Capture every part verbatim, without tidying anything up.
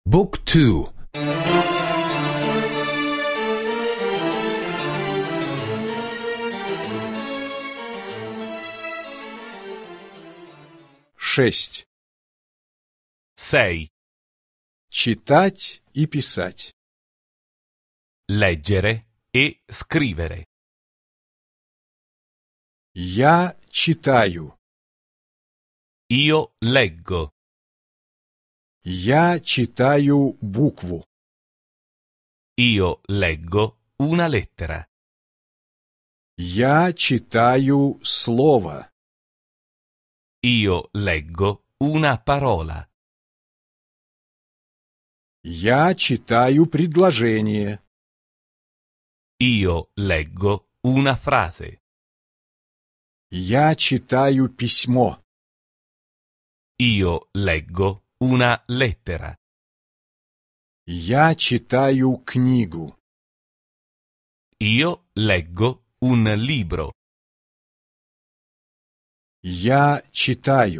บุ๊กทู шесть. sei. Читать и писать. Leggere e scrivere. Я читаю. Io leggo. Я читаю букву. Io leggo una lettera. Я читаю слово. Io leggo una parola. Я читаю предложение. Io leggo una frase. Я читаю письмо. Io leggo una lettera. Я читаю книгу. Io leggo un libro. Я читаю.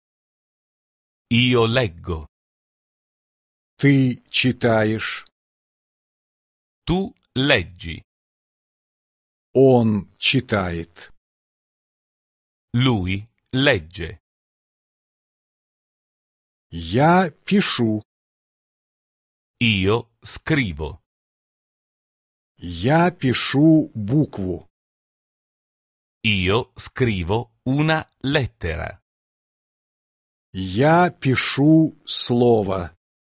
Io leggo. Ты читаешь. Tu leggi. Он читает. Lui legge. Я пишу. Io scrivo. Я пишу букву. Io scrivo una lettera. Я пишу слово.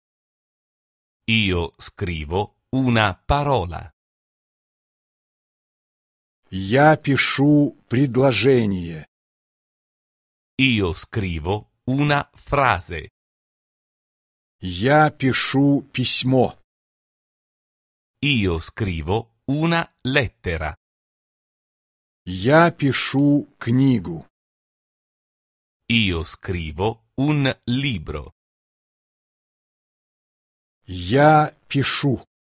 Io scrivo una parola. Я пишу предложение. Io scrivo una frase. Я пишу письмо. Io scrivo una lettera. Я пишу книгу. Io scrivo un libro. Я пишу.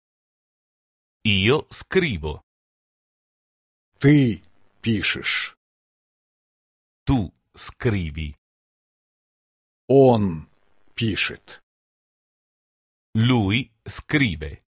Io scrivo. Ты пишешь. Tu scrivi. Он пишет. Lui scrive.